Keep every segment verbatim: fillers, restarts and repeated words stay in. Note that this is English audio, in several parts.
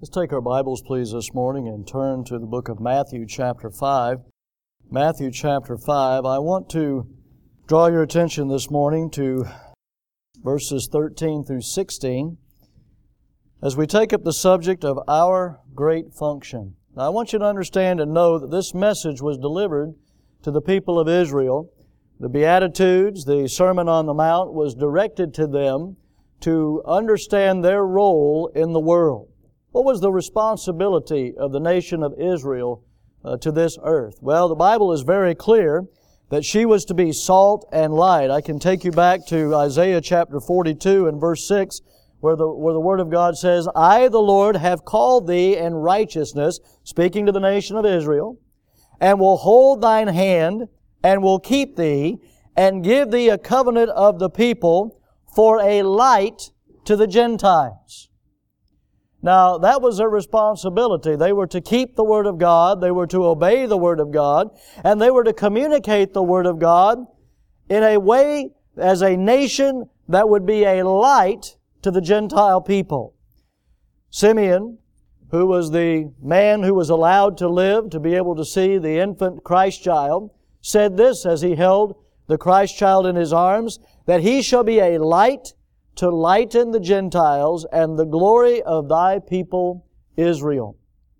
Let's take our Bibles, please, this morning and turn to the book of Matthew chapter five. Matthew chapter five. I want to draw your attention this morning to verses thirteen through sixteen as we take up the subject of our great function. Now, I want you to understand and know that this message was delivered to the people of Israel. The Beatitudes, the Sermon on the Mount, was directed to them to understand their role in the world. What was the responsibility of the nation of Israel uh, to this earth? Well, the Bible is very clear that she was to be salt and light. I can take you back to Isaiah chapter forty-two and verse six, where the, where the Word of God says, I, the Lord, have called thee in righteousness, speaking to the nation of Israel, and will hold thine hand, and will keep thee, and give thee a covenant of the people for a light to the Gentiles. Now, that was their responsibility. They were to keep the Word of God, they were to obey the Word of God, and they were to communicate the Word of God in a way as a nation that would be a light to the Gentile people. Simeon, who was the man who was allowed to live to be able to see the infant Christ child, said this as he held the Christ child in his arms, that he shall be a light to lighten the Gentiles and the glory of thy people Israel.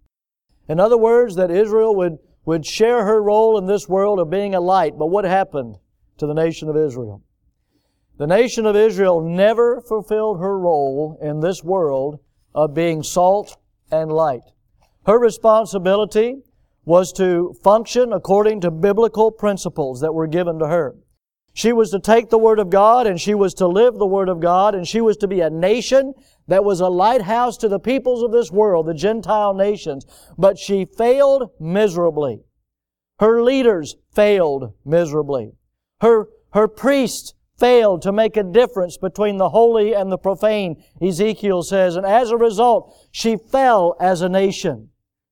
In other words, that Israel would, would share her role in this world of being a light. But what happened to the nation of Israel? The nation of Israel never fulfilled her role in this world of being salt and light. Her responsibility was to function according to biblical principles that were given to her. She was to take the Word of God, and she was to live the Word of God, and she was to be a nation that was a lighthouse to the peoples of this world, the Gentile nations. But she failed miserably. Her leaders failed miserably. Her, her priests failed to make a difference between the holy and the profane, Ezekiel says, and as a result, she fell as a nation.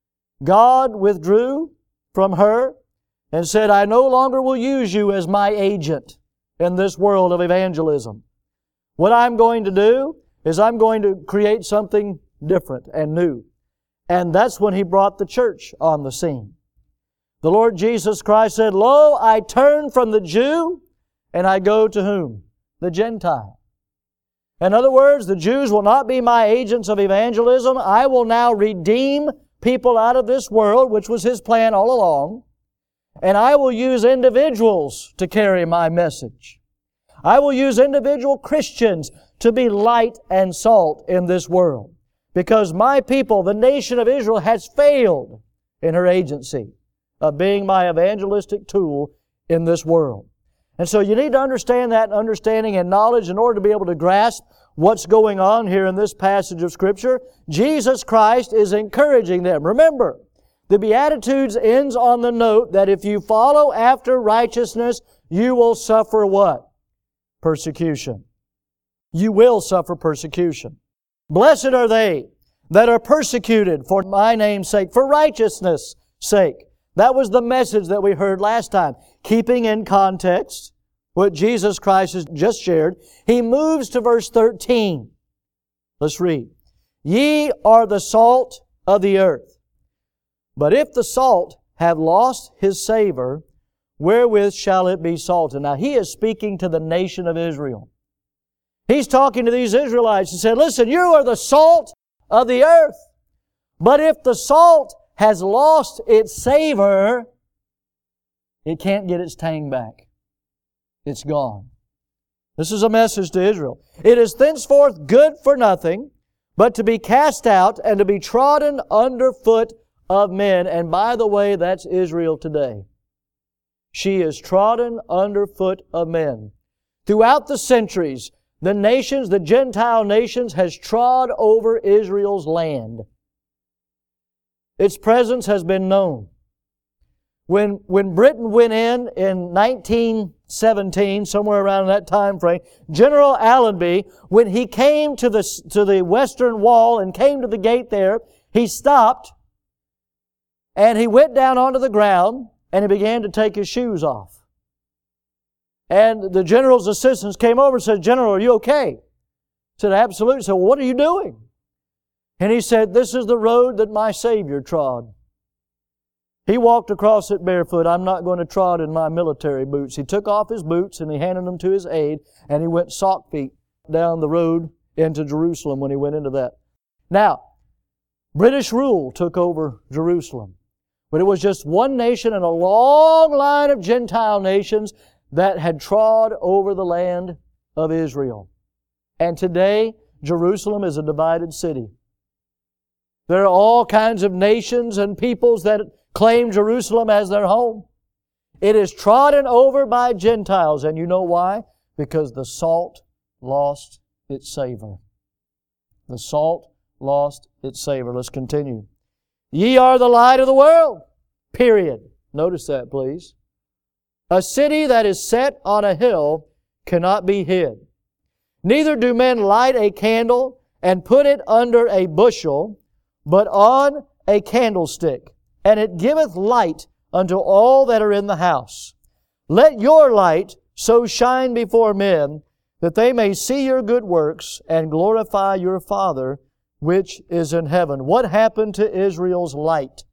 God withdrew from her and said, I no longer will use you as my agent in this world of evangelism. What I'm going to do is I'm going to create something different and new. And that's when He brought the church on the scene. The Lord Jesus Christ said, Lo, I turn from the Jew and I go to whom? The Gentile. In other words, the Jews will not be my agents of evangelism. I will now redeem people out of this world, which was His plan all along. And I will use individuals to carry my message. I will use individual Christians to be light and salt in this world. Because my people, the nation of Israel, has failed in her agency of being my evangelistic tool in this world. And so you need to understand that understanding and knowledge in order to be able to grasp what's going on here in this passage of Scripture. Jesus Christ is encouraging them. Remember, the Beatitudes ends on the note that if you follow after righteousness, you will suffer what? Persecution. You will suffer persecution. Blessed are they that are persecuted for my name's sake, for righteousness' sake. That was the message that we heard last time. Keeping in context what Jesus Christ has just shared, He moves to verse thirteen. Let's read. Ye are the salt of the earth. But if the salt have lost his savor, wherewith shall it be salted? Now, He is speaking to the nation of Israel. He's talking to these Israelites and said, listen, you are the salt of the earth. But if the salt has lost its savor, it can't get its tang back. It's gone. This is a message to Israel. It is thenceforth good for nothing, but to be cast out and to be trodden under foot of men. And by the way, that's Israel today. She is trodden under foot of men. Throughout the centuries, the nations, the Gentile nations, has trod over Israel's land. Its presence has been known. When, when Britain went in in nineteen seventeen, somewhere around that time frame, General Allenby, when he came to the, to the Western Wall and came to the gate there, he stopped and he went down onto the ground and he began to take his shoes off. And the general's assistants came over and said, General, are you okay? He said, absolutely. He said, well, what are you doing? And He said, this is the road that my Savior trod. He walked across it barefoot. I'm not going to trod in my military boots. He took off His boots and He handed them to His aide, and He went sock feet down the road into Jerusalem when He went into that. Now, British rule took over Jerusalem. But it was just one nation and a long line of Gentile nations that had trod over the land of Israel. And today, Jerusalem is a divided city. There are all kinds of nations and peoples that claim Jerusalem as their home. It is trodden over by Gentiles. And you know why? Because the salt lost its savor. The salt lost its savor. Let's continue. Ye are the light of the world. Period. Notice that, please. A city that is set on a hill cannot be hid. Neither do men light a candle and put it under a bushel, but on a candlestick, and it giveth light unto all that are in the house. Let your light so shine before men, that they may see your good works and glorify your Father which is in heaven. What happened to Israel's light?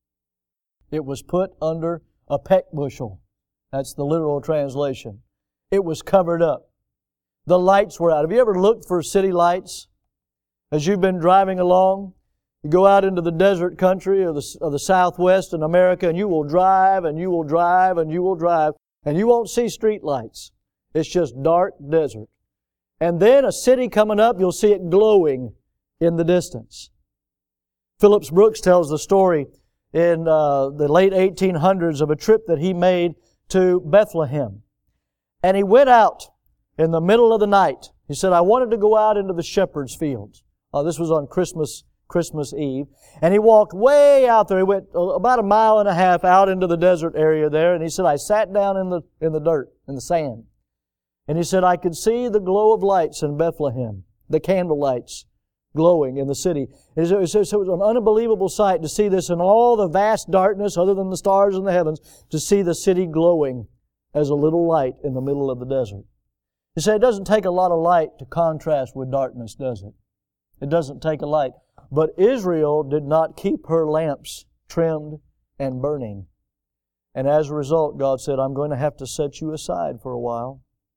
It was put under a peck bushel. That's the literal translation. It was covered up. The lights were out. Have you ever looked for city lights? As you've been driving along, you go out into the desert country of the, of the Southwest in America, and you will drive, and you will drive, and you will drive, and you won't see street lights. It's just dark desert. And then a city coming up, you'll see it glowing in the distance. Phillips Brooks tells the story in uh, the late eighteen hundreds of a trip that he made to Bethlehem. And he went out in the middle of the night. He said, I wanted to go out into the shepherd's fields. Uh, this was on Christmas Christmas Eve. And he walked way out there. He went about a mile and a half out into the desert area there. And he said, I sat down in the in the dirt, in the sand. And he said, I could see the glow of lights in Bethlehem, the candle lights glowing in the city. It was, it was an unbelievable sight to see this in all the vast darkness, other than the stars in the heavens, to see the city glowing as a little light in the middle of the desert. You say, it doesn't take a lot of light to contrast with darkness, does it? It doesn't take a light. But Israel did not keep her lamps trimmed and burning. And as a result, God said, I'm going to have to set you aside for a while.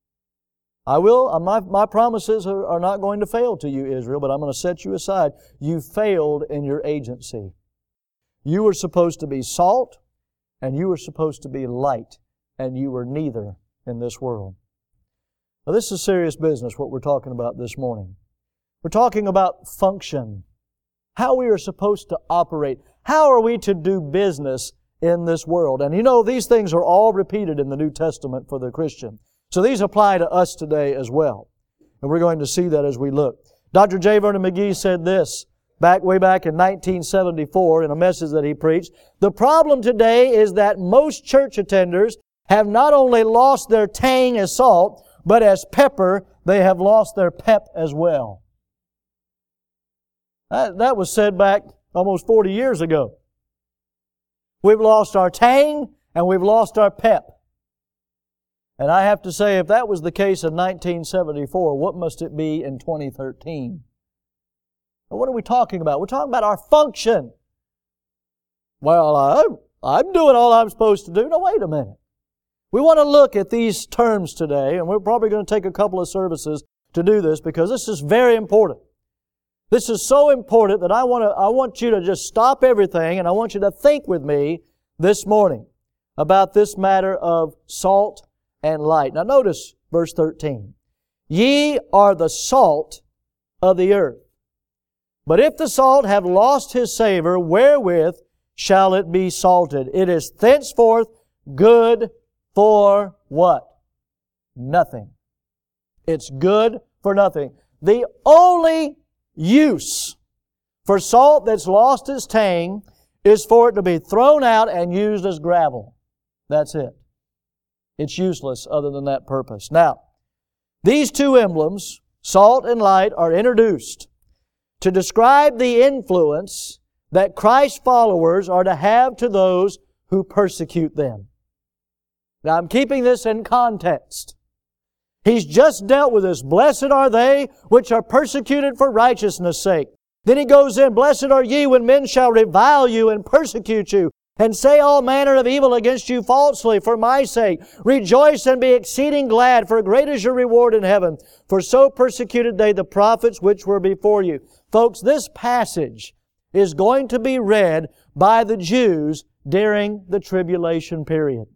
I will, my, my promises are, are not going to fail to you, Israel, but I'm going to set you aside. You failed in your agency. You were supposed to be salt, and you were supposed to be light, and you were neither in this world. Now, this is serious business, what we're talking about this morning. We're talking about function, how we are supposed to operate, how are we to do business in this world. And you know, these things are all repeated in the New Testament for the Christian. So these apply to us today as well. And we're going to see that as we look. Doctor J. Vernon McGee said this back way back in nineteen seventy-four in a message that he preached. The problem today is that most church attenders have not only lost their tang as salt, but as pepper, they have lost their pep as well. That, that was said back almost forty years ago. We've lost our tang and we've lost our pep. And I have to say, if that was the case in nineteen seventy-four, what must it be in twenty thirteen? Now, what are we talking about? We're talking about our function. Well, I'm, I'm doing all I'm supposed to do. No, wait a minute. We want to look at these terms today, and we're probably going to take a couple of services to do this because this is very important. This is so important that I want to, I want you to just stop everything and I want you to think with me this morning about this matter of salt and light. Now notice verse thirteen. Ye are the salt of the earth. But if the salt have lost his savor, wherewith shall it be salted? It is thenceforth good for what? Nothing. It's good for nothing. The only use for salt that's lost its tang is for it to be thrown out and used as gravel. That's it. It's useless other than that purpose. Now, these two emblems, salt and light, are introduced to describe the influence that Christ's followers are to have to those who persecute them. Now, I'm keeping this in context. He's just dealt with this. Blessed are they which are persecuted for righteousness' sake. Then he goes in, blessed are ye when men shall revile you and persecute you, and say all manner of evil against you falsely for my sake. Rejoice and be exceeding glad, for great is your reward in heaven. For so persecuted they the prophets which were before you. Folks, this passage is going to be read by the Jews during the tribulation period.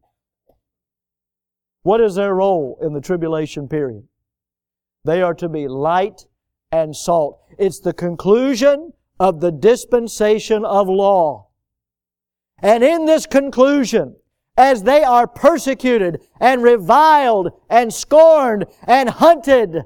What is their role in the tribulation period? They are to be light and salt. It's the conclusion of the dispensation of law. And in this conclusion, as they are persecuted and reviled and scorned and hunted,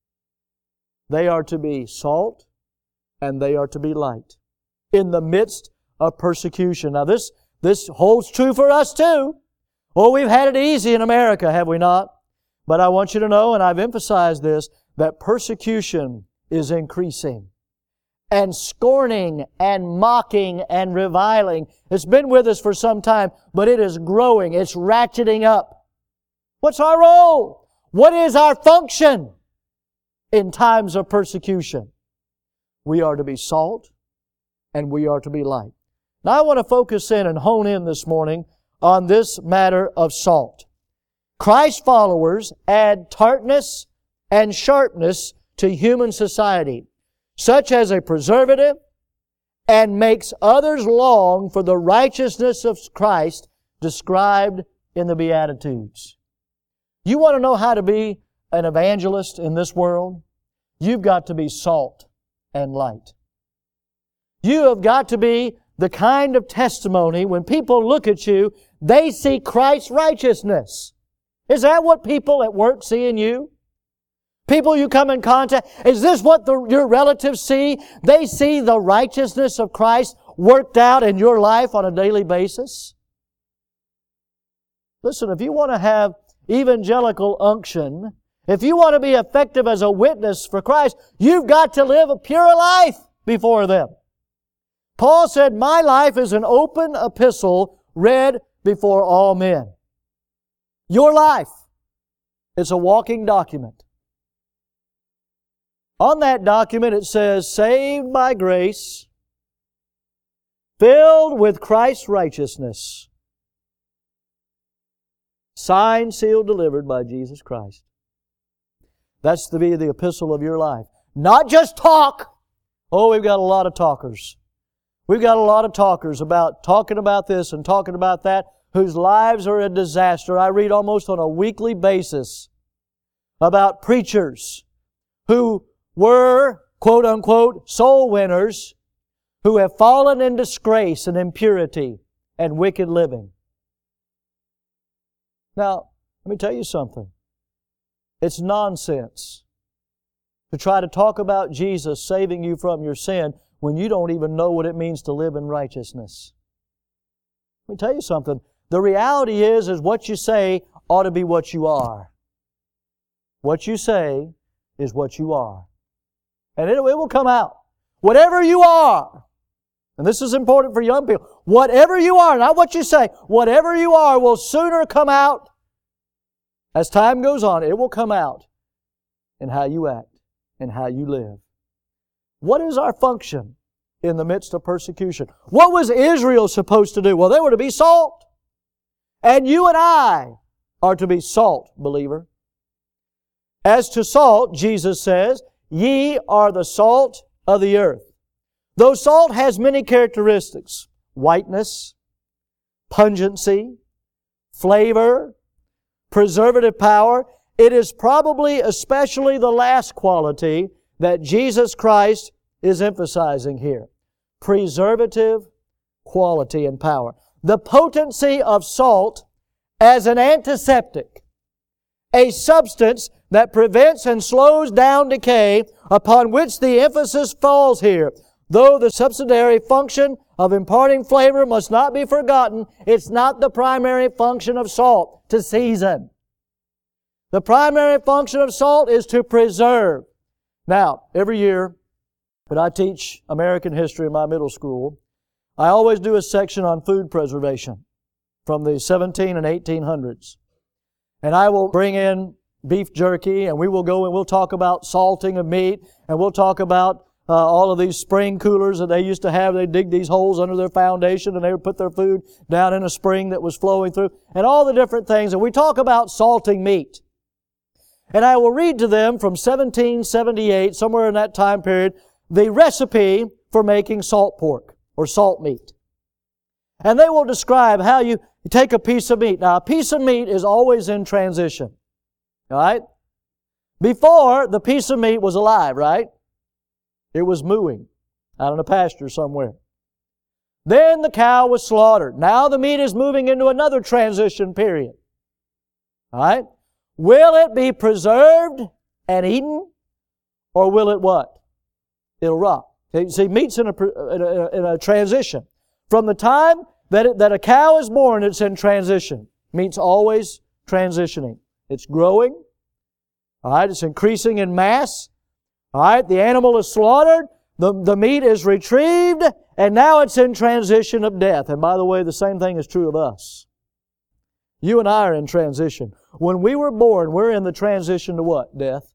they are to be salt and they are to be light in the midst of persecution. Now this, this holds true for us too. Oh, we've had it easy in America, have we not? But I want you to know, and I've emphasized this, that persecution is increasing. And scorning and mocking and reviling. It's been with us for some time, but it is growing. It's ratcheting up. What's our role? What is our function in times of persecution? We are to be salt and we are to be light. Now I want to focus in and hone in this morning on this matter of salt. Christ's followers add tartness and sharpness to human society, such as a preservative, and makes others long for the righteousness of Christ described in the Beatitudes. You want to know how to be an evangelist in this world? You've got to be salt and light. You have got to be the kind of testimony when people look at you, they see Christ's righteousness. Is that what people at work see in you? People you come in contact, is this what the, your relatives see? They see the righteousness of Christ worked out in your life on a daily basis? Listen, if you want to have evangelical unction, if you want to be effective as a witness for Christ, you've got to live a pure life before them. Paul said, my life is an open epistle read before all men. Your life is a walking document. On that document it says, saved by grace, filled with Christ's righteousness, signed, sealed, delivered by Jesus Christ. That's to be the epistle of your life. Not just talk. Oh, we've got a lot of talkers. We've got a lot of talkers about talking about this and talking about that, whose lives are a disaster. I read almost on a weekly basis about preachers who were, quote unquote, soul winners who have fallen in disgrace and impurity and wicked living. Now, let me tell you something. It's nonsense to try to talk about Jesus saving you from your sin when you don't even know what it means to live in righteousness. Let me tell you something. The reality is, is what you say ought to be what you are. What you say is what you are. And it, it will come out. Whatever you are, and this is important for young people, whatever you are, not what you say, whatever you are will sooner come out. As time goes on, it will come out in how you act and how you live. What is our function in the midst of persecution? What was Israel supposed to do? Well, they were to be salt. And you and I are to be salt, believer. As to salt, Jesus says, ye are the salt of the earth. Though salt has many characteristics, whiteness, pungency, flavor, preservative power, it is probably especially the last quality that Jesus Christ is emphasizing here. Preservative quality and power. The potency of salt as an antiseptic, a substance that prevents and slows down decay, upon which the emphasis falls here. Though the subsidiary function of imparting flavor must not be forgotten, it's not the primary function of salt, to season. The primary function of salt is to preserve. Now, every year, when I teach American history in my middle school, I always do a section on food preservation from the seventeen and eighteen hundreds. And I will bring in beef jerky, and we will go and we'll talk about salting of meat, and we'll talk about uh, all of these spring coolers that they used to have. They dig these holes under their foundation and they would put their food down in a spring that was flowing through, and all the different things. And we talk about salting meat. And I will read to them from seventeen seventy-eight, somewhere in that time period, the recipe for making salt pork or salt meat. And they will describe how you take a piece of meat. Now, a piece of meat is always in transition. All right? Before, the piece of meat was alive, right? It was mooing out in a pasture somewhere. Then the cow was slaughtered. Now the meat is moving into another transition period. All right? Will it be preserved and eaten? Or will it what? It'll rot. See, meat's in a, in a, in a transition. From the time that, it, that a cow is born, it's in transition. Meat's always transitioning. It's growing. All right, it's increasing in mass. All right, the animal is slaughtered. The, the meat is retrieved. And now it's in transition of death. And by the way, the same thing is true of us. You and I are in transition. When we were born, we're in the transition to what? Death.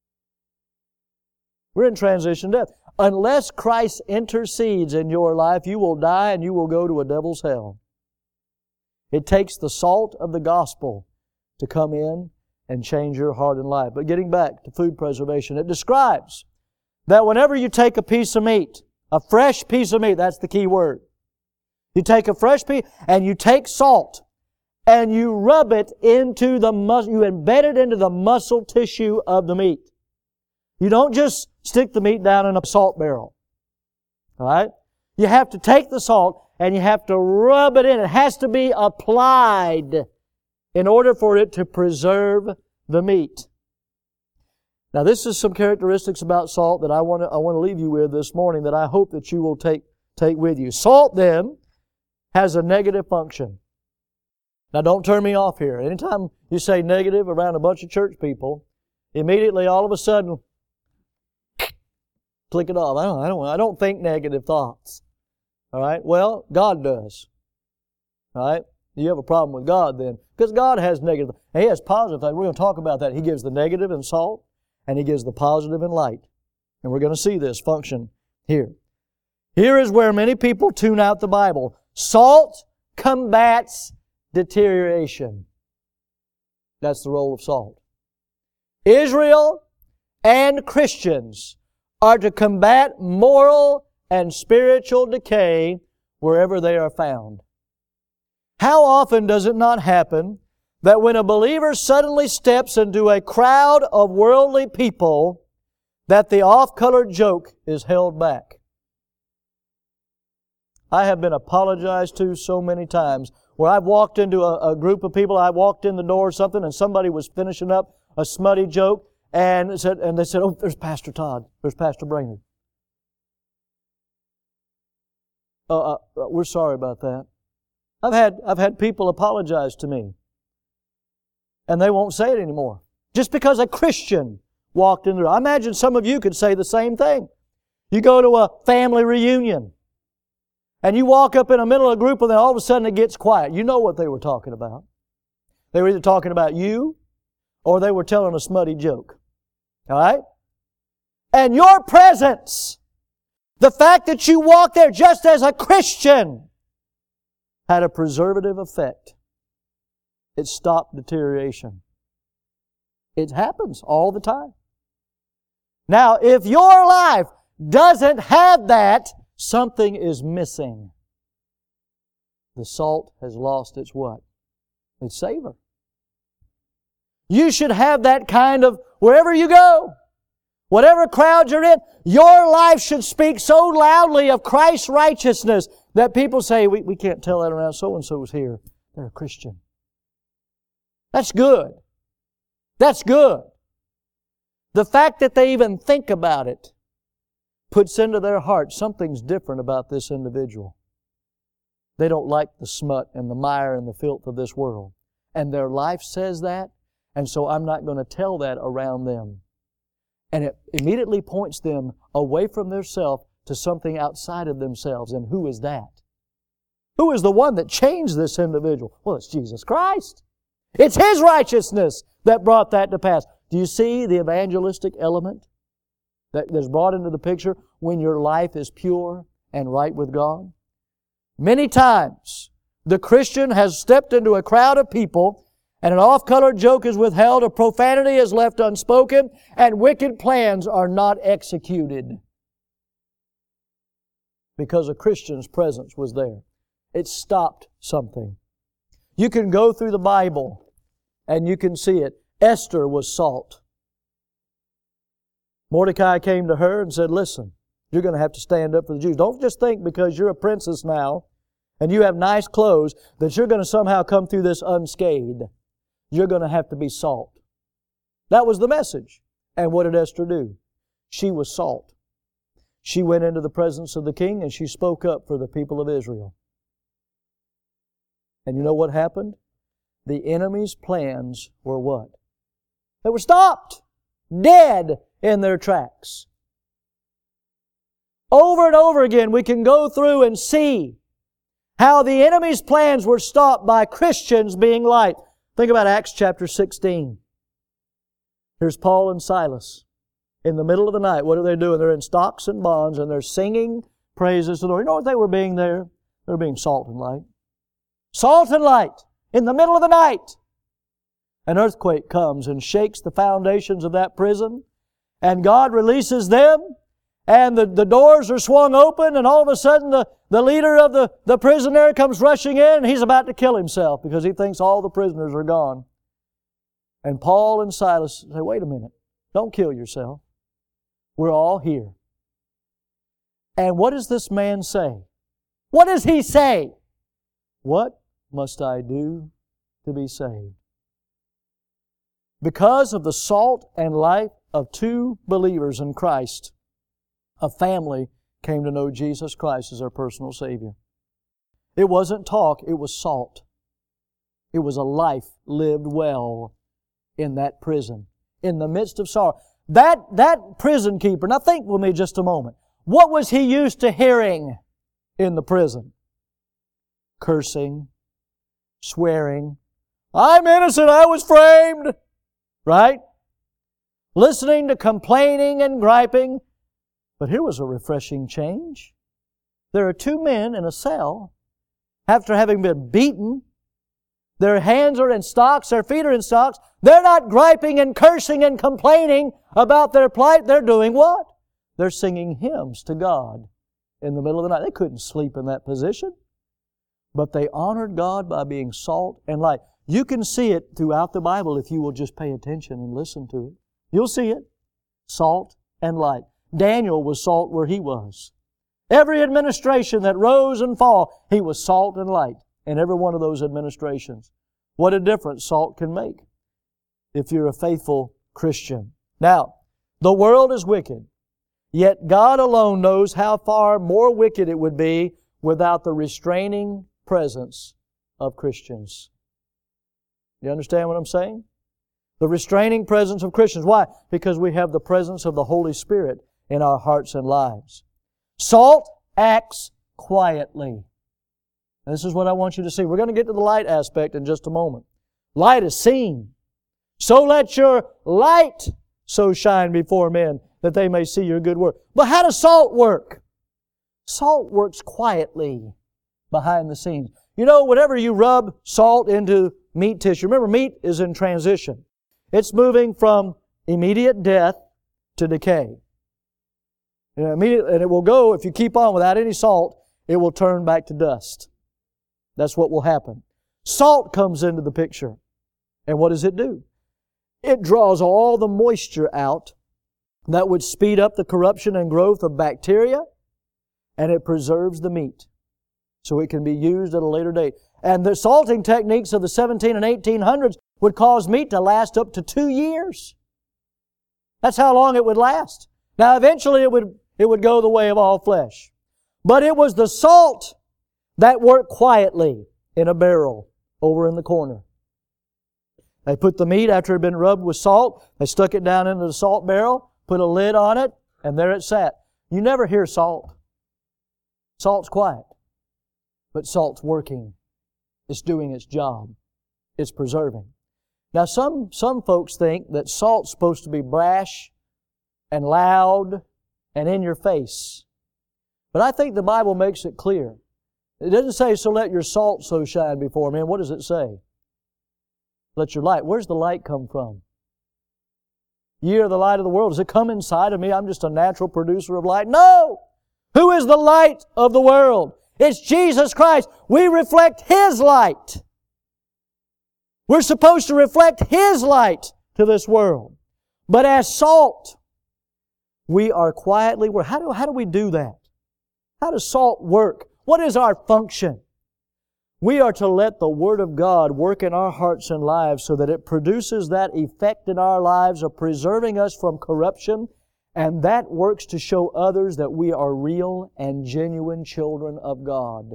We're in transition to death. Unless Christ intercedes in your life, you will die and you will go to a devil's hell. It takes the salt of the gospel to come in and change your heart and life. But getting back to food preservation, it describes that whenever you take a piece of meat, a fresh piece of meat, that's the key word. You take a fresh piece and you take salt and you rub it into the muscle, you embed it into the muscle tissue of the meat. You don't just stick the meat down in a salt barrel. All right? You have to take the salt and you have to rub it in. It has to be applied in order for it to preserve the meat. Now, this is some characteristics about salt that I want to, I want to leave you with this morning that I hope that you will take, take with you. Salt, then, has a negative function. Now, don't turn me off here. Anytime you say negative around a bunch of church people, immediately, all of a sudden, click it off. I don't, I don't, I don't think negative thoughts. All right? Well, God does. All right? You have a problem with God then. Because God has negative. And He has positive things. We're going to talk about that. He gives the negative in salt, and He gives the positive in light. And we're going to see this function here. Here is where many people tune out the Bible. Salt combats deterioration. That's the role of salt. Israel and Christians are to combat moral and spiritual decay wherever they are found. How often does it not happen that when a believer suddenly steps into a crowd of worldly people, that the off-colored joke is held back? I have been apologized to so many times where I've walked into a, a group of people, I walked in the door or something, and somebody was finishing up a smutty joke, and said, and they said, "Oh, there's Pastor Todd. There's Pastor Brainerd." Uh, uh, we're sorry about that. I've had I've had people apologize to me, and they won't say it anymore just because a Christian walked in the room. I imagine some of you could say the same thing. You go to a family reunion, and you walk up in the middle of a group, and then all of a sudden it gets quiet. You know what they were talking about. They were either talking about you, or they were telling a smutty joke. All right? And your presence, the fact that you walked there just as a Christian, had a preservative effect. It stopped deterioration. It happens all the time. Now, if your life doesn't have that, something is missing. The salt has lost its what? Its savor. You should have that kind of, wherever you go, whatever crowd you're in, your life should speak so loudly of Christ's righteousness that people say, we, we can't tell that around so-and-so's here. They're a Christian. That's good. That's good. The fact that they even think about it puts into their heart something's different about this individual. They don't like the smut and the mire and the filth of this world. And their life says that, and so I'm not going to tell that around them. And it immediately points them away from themselves to something outside of themselves. And who is that? Who is the one that changed this individual? Well, it's Jesus Christ. It's His righteousness that brought that to pass. Do you see the evangelistic element that is brought into the picture when your life is pure and right with God? Many times, the Christian has stepped into a crowd of people and an off-colored joke is withheld, a profanity is left unspoken, and wicked plans are not executed because a Christian's presence was there. It stopped something. You can go through the Bible and you can see it. Esther was salt. Mordecai came to her and said, listen, you're going to have to stand up for the Jews. Don't just think because you're a princess now and you have nice clothes that you're going to somehow come through this unscathed. You're going to have to be salt. That was the message. And what did Esther do? She was salt. She went into the presence of the king and she spoke up for the people of Israel. And you know what happened? The enemy's plans were what? They were stopped. Dead in their tracks. Over and over again we can go through and see how the enemy's plans were stopped by Christians being light. Think about Acts chapter sixteen. Here's Paul and Silas. In the middle of the night, what are they doing? They're in stocks and bonds and they're singing praises to the Lord. You know what they were being there? They were being salt and light. Salt and light. In the middle of the night. An earthquake comes and shakes the foundations of that prison. And God releases them. And the, the doors are swung open. And all of a sudden the, the leader of the, the prison there comes rushing in. And he's about to kill himself because he thinks all the prisoners are gone. And Paul and Silas say, wait a minute. Don't kill yourself. We're all here. And what does this man say? What does he say? What must I do to be saved? Because of the salt and light of two believers in Christ, a family came to know Jesus Christ as their personal Savior. It wasn't talk, it was salt. It was a life lived well in that prison, in the midst of sorrow. That, that prison keeper, now think with me just a moment. What was he used to hearing in the prison? Cursing, swearing. I'm innocent, I was framed. Right? Listening to complaining and griping. But here was a refreshing change. There are two men in a cell, after having been beaten. Their hands are in stocks, their feet are in stocks. They're not griping and cursing and complaining about their plight. They're doing what? They're singing hymns to God in the middle of the night. They couldn't sleep in that position. But they honored God by being salt and light. You can see it throughout the Bible if you will just pay attention and listen to it. You'll see it. Salt and light. Daniel was salt where he was. Every administration that rose and fall, he was salt and light in every one of those administrations. What a difference salt can make if you're a faithful Christian. Now, the world is wicked, yet God alone knows how far more wicked it would be without the restraining presence of Christians. You understand what I'm saying? The restraining presence of Christians. Why? Because we have the presence of the Holy Spirit in our hearts and lives. Salt acts quietly. And this is what I want you to see. We're going to get to the light aspect in just a moment. Light is seen. So let your light so shine before men that they may see your good work. But how does salt work? Salt works quietly behind the scenes. You know, whenever you rub salt into meat tissue, remember meat is in transition. It's moving from immediate death to decay. You know, immediately, and it will go, if you keep on without any salt, it will turn back to dust. That's what will happen. Salt comes into the picture. And what does it do? It draws all the moisture out that would speed up the corruption and growth of bacteria, and it preserves the meat so it can be used at a later date. And the salting techniques of the seventeen and eighteen hundreds would cause meat to last up to two years. That's how long it would last. Now eventually it would, it would go the way of all flesh. But it was the salt that worked quietly in a barrel over in the corner. They put the meat after it had been rubbed with salt. They stuck it down into the salt barrel, put a lid on it, and there it sat. You never hear salt. Salt's quiet. But salt's working. It's doing its job. It's preserving. Now some, some folks think that salt's supposed to be brash and loud and in your face. But I think the Bible makes it clear. It doesn't say, so let your salt so shine before men. What does it say? Let your light. Where's the light come from? Ye are the light of the world. Does it come inside of me? I'm just a natural producer of light. No! Who is the light of the world? It's Jesus Christ. We reflect His light. We're supposed to reflect His light to this world. But as salt, we are quietly... How do, how do we do that? How does salt work? What is our function? We are to let the Word of God work in our hearts and lives so that it produces that effect in our lives of preserving us from corruption, and that works to show others that we are real and genuine children of God.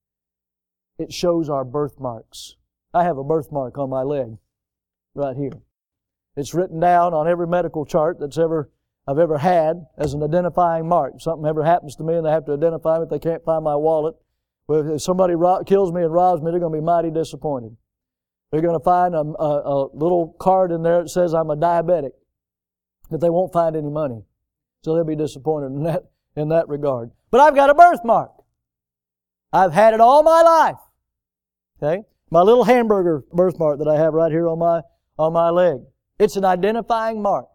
It shows our birthmarks. I have a birthmark on my leg, right here. It's written down on every medical chart that's ever I've ever had as an identifying mark. If something ever happens to me and they have to identify me, if they can't find my wallet, well, if somebody ro- kills me and robs me, they're going to be mighty disappointed. They're going to find a, a, a little card in there that says I'm a diabetic, but they won't find any money. So they'll be disappointed in that, in that regard. But I've got a birthmark. I've had it all my life. Okay? My little hamburger birthmark that I have right here on my, on my leg. It's an identifying mark.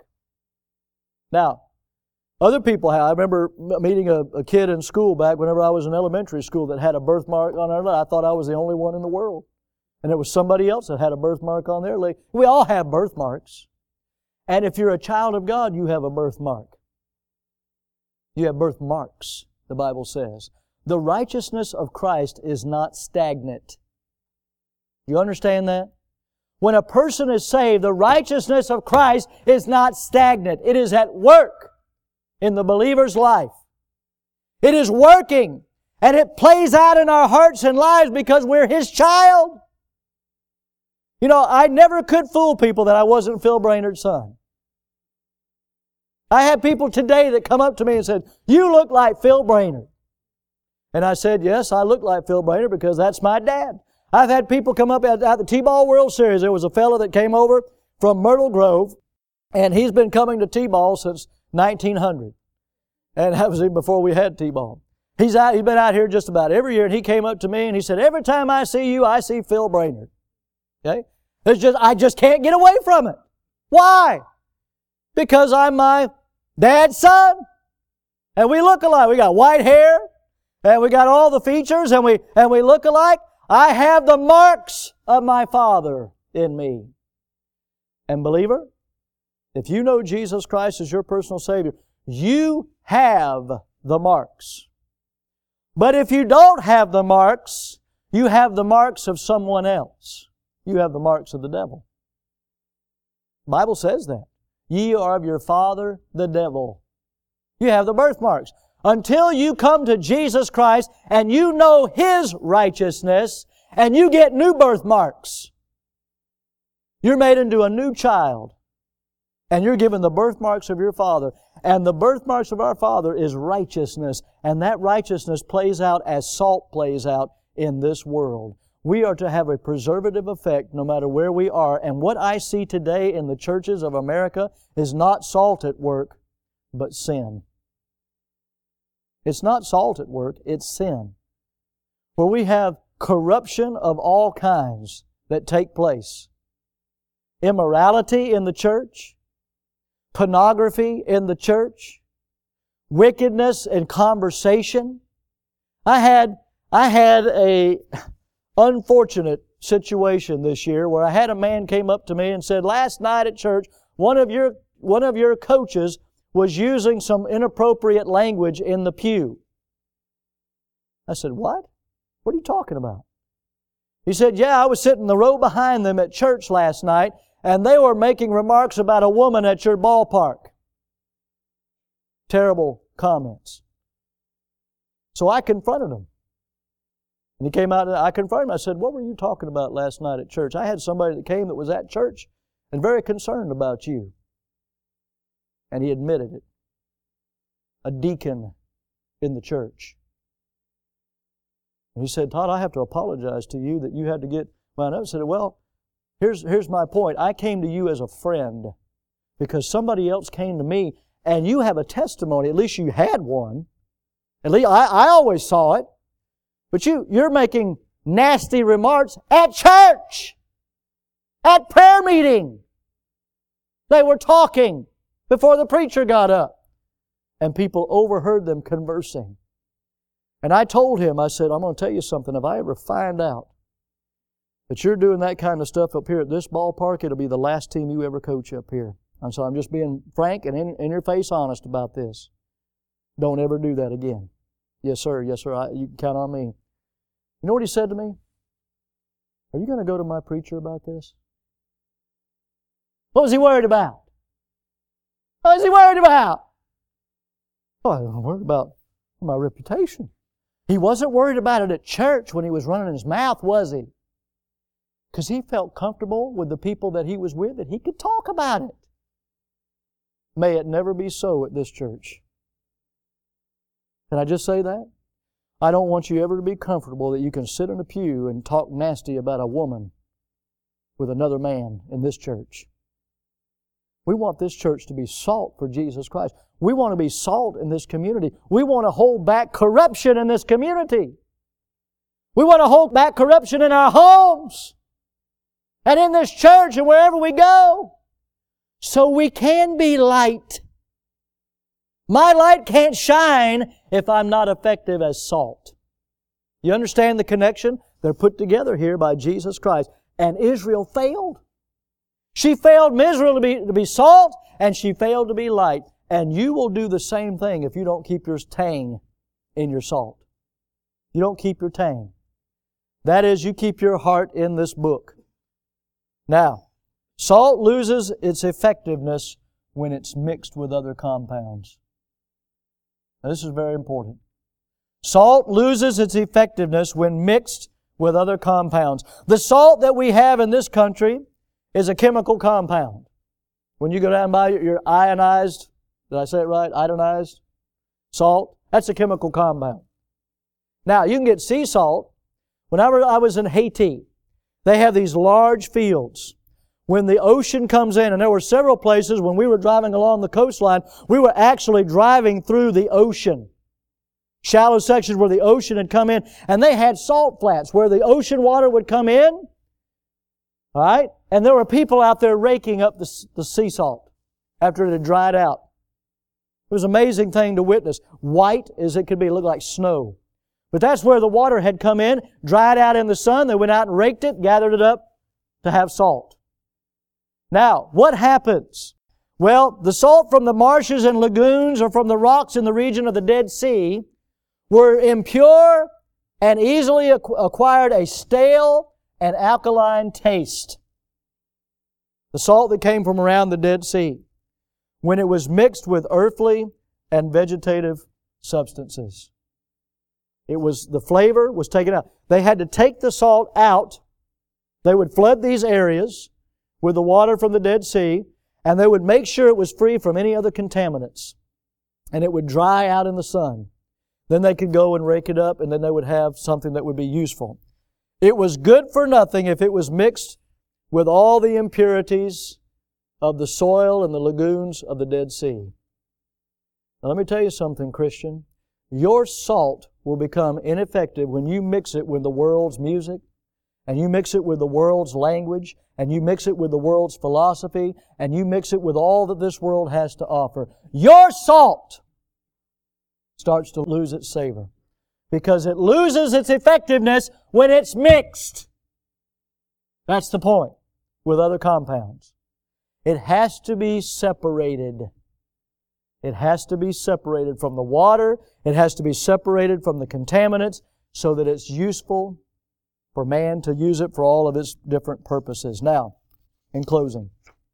Now, other people have. I remember meeting a, a kid in school back whenever I was in elementary school that had a birthmark on their leg. I thought I was the only one in the world. And it was somebody else that had a birthmark on their leg. We all have birthmarks. And if you're a child of God, you have a birthmark. You have birthmarks, the Bible says. The righteousness of Christ is not stagnant. You understand that? When a person is saved, the righteousness of Christ is not stagnant. It is at work in the believer's life. It is working, and it plays out in our hearts and lives because we're His child. You know, I never could fool people that I wasn't Phil Brainerd's son. I had people today that come up to me and said, "You look like Phil Brainerd." And I said, "Yes, I look like Phil Brainerd because that's my dad." I've had people come up at, at the T-Ball World Series. There was a fellow that came over from Myrtle Grove, and he's been coming to T-Ball since nineteen hundred. And that was even before we had T-Ball. He's out, he's been out here just about every year, and he came up to me and he said, "Every time I see you, I see Phil Brainerd." Okay? It's just, I just can't get away from it. Why? Because I'm my dad's son. And we look alike. We got white hair, and we got all the features, and we, and we look alike. I have the marks of my Father in me. And believer, if you know Jesus Christ as your personal Savior, you have the marks. But if you don't have the marks, you have the marks of someone else. You have the marks of the devil. The Bible says that. Ye are of your father, the devil. You have the birthmarks. Until you come to Jesus Christ and you know His righteousness and you get new birthmarks, you're made into a new child and you're given the birthmarks of your Father. And the birthmarks of our Father is righteousness, and that righteousness plays out as salt plays out in this world. We are to have a preservative effect no matter where we are. And what I see today in the churches of America is not salt at work, but sin. It's not salt at work, it's sin. Where we have corruption of all kinds that take place. Immorality in the church, pornography in the church, wickedness in conversation. I had, I had a unfortunate situation this year where I had a man came up to me and said, "Last night at church, one of your, one of your coaches was using some inappropriate language in the pew." I said, "What? What are you talking about?" He said, "Yeah, I was sitting in the row behind them at church last night, and they were making remarks about a woman at your ballpark." Terrible comments. So I confronted him. And he came out and I confronted him. I said, "What were you talking about last night at church? I had somebody that came that was at church and very concerned about you." And he admitted it. A deacon in the church. And he said, "Todd, I have to apologize to you that you had to get wound up." I said, "Well, here's, here's my point. I came to you as a friend because somebody else came to me and you have a testimony, at least you had one. At least I, I always saw it. But you, you're making nasty remarks at church, at prayer meeting. They were talking before the preacher got up. And people overheard them conversing. And I told him, I said, I'm going to tell you something. If I ever find out that you're doing that kind of stuff up here at this ballpark, it'll be the last team you ever coach up here. And so I'm just being frank and in, in your face honest about this. Don't ever do that again. Yes, sir. Yes, sir. I, you can count on me. You know what he said to me? Are you going to go to my preacher about this? What was he worried about? What was he worried about? Oh, I was worried about my reputation. He wasn't worried about it at church when he was running his mouth, was he? Because he felt comfortable with the people that he was with, that he could talk about it. May it never be so at this church. Can I just say that? I don't want you ever to be comfortable that you can sit in a pew and talk nasty about a woman with another man in this church. We want this church to be salt for Jesus Christ. We want to be salt in this community. We want to hold back corruption in this community. We want to hold back corruption in our homes and in this church and wherever we go, so we can be light. My light can't shine if I'm not effective as salt. You understand the connection? They're put together here by Jesus Christ. And Israel failed. She failed miserably to be, to be salt, and she failed to be light. And you will do the same thing if you don't keep your tang in your salt. You don't keep your tang. That is, you keep your heart in this book. Now, salt loses its effectiveness when it's mixed with other compounds. Now, this is very important. Salt loses its effectiveness when mixed with other compounds. The salt that we have in this country is a chemical compound. When you go down and buy your ionized, did I say it right? Iodized salt, that's a chemical compound. Now, you can get sea salt. Whenever I was in Haiti, they have these large fields. When the ocean comes in, and there were several places when we were driving along the coastline, we were actually driving through the ocean. Shallow sections where the ocean had come in, and they had salt flats where the ocean water would come in. All right? And there were people out there raking up the, the sea salt after it had dried out. It was an amazing thing to witness. White as it could be, it looked like snow. But that's where the water had come in, dried out in the sun. They went out and raked it, gathered it up to have salt. Now, what happens? Well, the salt from the marshes and lagoons or from the rocks in the region of the Dead Sea were impure and easily acquired a stale and alkaline taste. The salt that came from around the Dead Sea, when it was mixed with earthly and vegetative substances. It was, the flavor was taken out. They had to take the salt out. They would flood these areas with the water from the Dead Sea, and they would make sure it was free from any other contaminants. And it would dry out in the sun. Then they could go and rake it up, and then they would have something that would be useful. It was good for nothing if it was mixed with all the impurities of the soil and the lagoons of the Dead Sea. Now let me tell you something, Christian. Your salt will become ineffective when you mix it with the world's music, and you mix it with the world's language, and you mix it with the world's philosophy, and you mix it with all that this world has to offer. Your salt starts to lose its savor because it loses its effectiveness when it's mixed. That's the point with other compounds. It has to be separated. It has to be separated from the water. It has to be separated from the contaminants so that it's useful for man to use it for all of its different purposes. Now, in closing,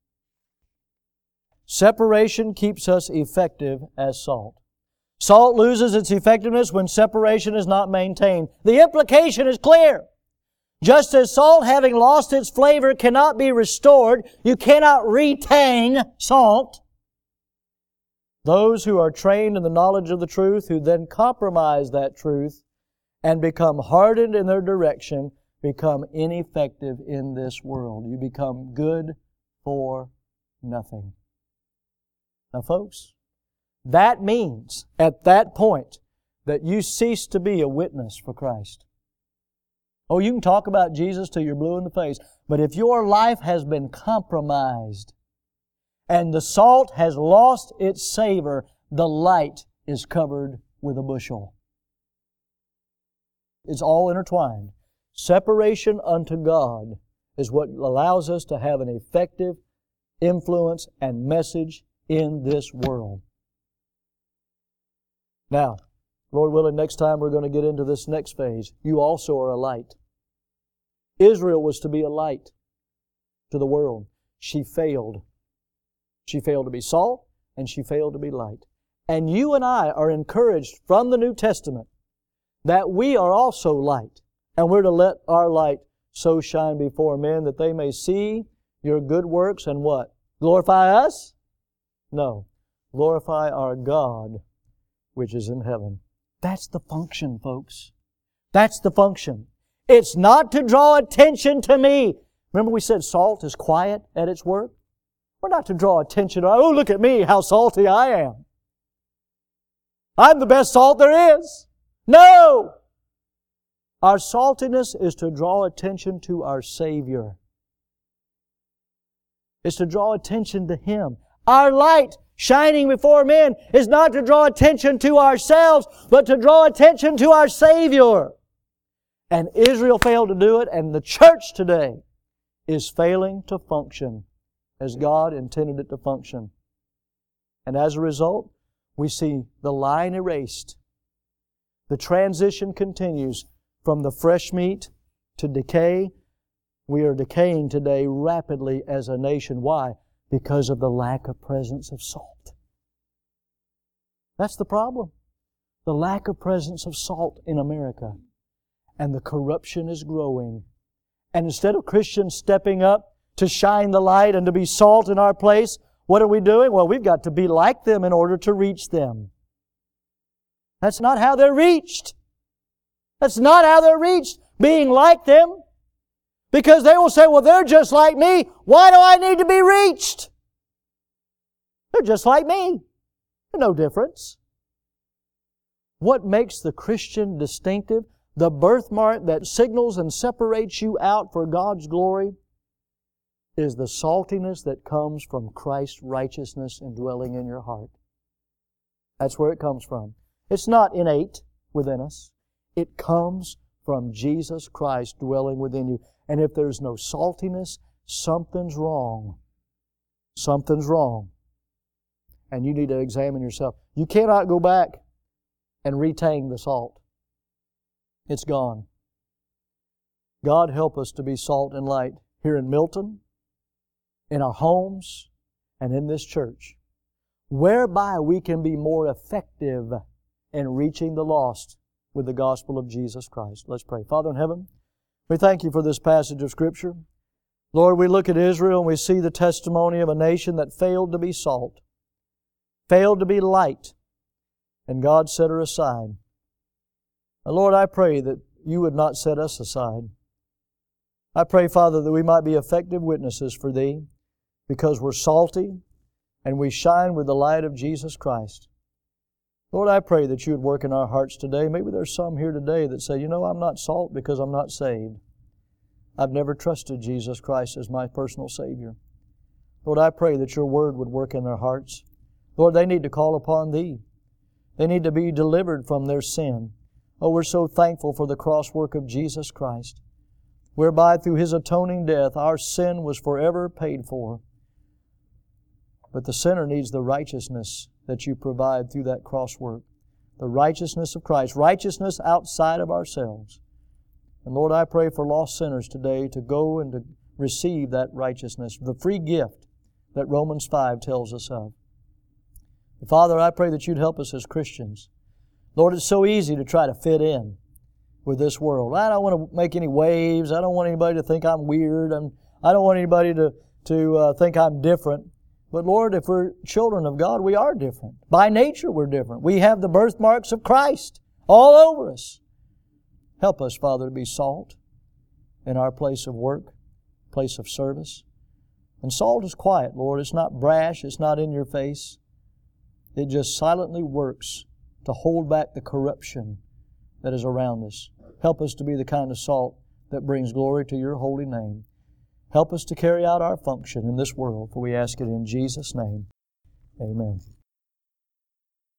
separation keeps us effective as salt. Salt loses its effectiveness when separation is not maintained. The implication is clear. Just as salt, having lost its flavor, cannot be restored, you cannot retain salt. Those who are trained in the knowledge of the truth, who then compromise that truth and become hardened in their direction, become ineffective in this world. You become good for nothing. Now, folks, That means, at that point, that you cease to be a witness for Christ. Oh, you can talk about Jesus till you're blue in the face, but if your life has been compromised and the salt has lost its savor, the light is covered with a bushel. It's all intertwined. Separation unto God is what allows us to have an effective influence and message in this world. Now, Lord willing, next time we're going to get into this next phase. You also are a light. Israel was to be a light to the world. She failed. She failed to be salt, and she failed to be light. And you and I are encouraged from the New Testament that we are also light, and we're to let our light so shine before men that they may see your good works and what? Glorify us? No. Glorify our God which is in heaven. That's the function, folks. That's the function. It's not to draw attention to me. Remember we said salt is quiet at its work? We're not to draw attention to, oh, look at me, how salty I am. I'm the best salt there is. No! Our saltiness is to draw attention to our Savior. It's to draw attention to Him. Our light shining before men is not to draw attention to ourselves, but to draw attention to our Savior. And Israel failed to do it, and the church today is failing to function as God intended it to function. And as a result, we see the line erased. The transition continues from the fresh meat to decay. We are decaying today rapidly as a nation. Why? Because of the lack of presence of salt. That's the problem. The lack of presence of salt in America. And the corruption is growing. And instead of Christians stepping up to shine the light and to be salt in our place, what are we doing? Well, we've got to be like them in order to reach them. That's not how they're reached. That's not how they're reached, being like them. Because they will say, well, they're just like me. Why do I need to be reached? They're just like me. There's no difference. What makes the Christian distinctive, the birthmark that signals and separates you out for God's glory, is the saltiness that comes from Christ's righteousness indwelling in your heart. That's where it comes from. It's not innate within us. It comes from Jesus Christ dwelling within you. And if there's no saltiness, something's wrong. Something's wrong. And you need to examine yourself. You cannot go back and retain the salt. It's gone. God help us to be salt and light here in Milton, in our homes, and in this church, whereby we can be more effective in reaching the lost with the gospel of Jesus Christ. Let's pray. Father in heaven, we thank You for this passage of Scripture. Lord, we look at Israel and we see the testimony of a nation that failed to be salt, failed to be light, and God set her aside. And Lord, I pray that You would not set us aside. I pray, Father, that we might be effective witnesses for Thee because we're salty and we shine with the light of Jesus Christ. Lord, I pray that You would work in our hearts today. Maybe there's some here today that say, you know, I'm not salt because I'm not saved. I've never trusted Jesus Christ as my personal Savior. Lord, I pray that Your Word would work in their hearts. Lord, they need to call upon Thee. They need to be delivered from their sin. Oh, we're so thankful for the cross work of Jesus Christ, whereby through His atoning death our sin was forever paid for. But the sinner needs the righteousness that You provide through that cross work. The righteousness of Christ. Righteousness outside of ourselves. And Lord, I pray for lost sinners today to go and to receive that righteousness, the free gift that Romans five tells us of. Father, I pray that You'd help us as Christians. Lord, it's so easy to try to fit in with this world. I don't want to make any waves. I don't want anybody to think I'm weird. I'm, I don't want anybody to, to uh, think I'm different. But Lord, if we're children of God, we are different. By nature, we're different. We have the birthmarks of Christ all over us. Help us, Father, to be salt in our place of work, place of service. And salt is quiet, Lord. It's not brash. It's not in your face. It just silently works to hold back the corruption that is around us. Help us to be the kind of salt that brings glory to Your holy name. Help us to carry out our function in this world, for we ask it in Jesus' name. Amen.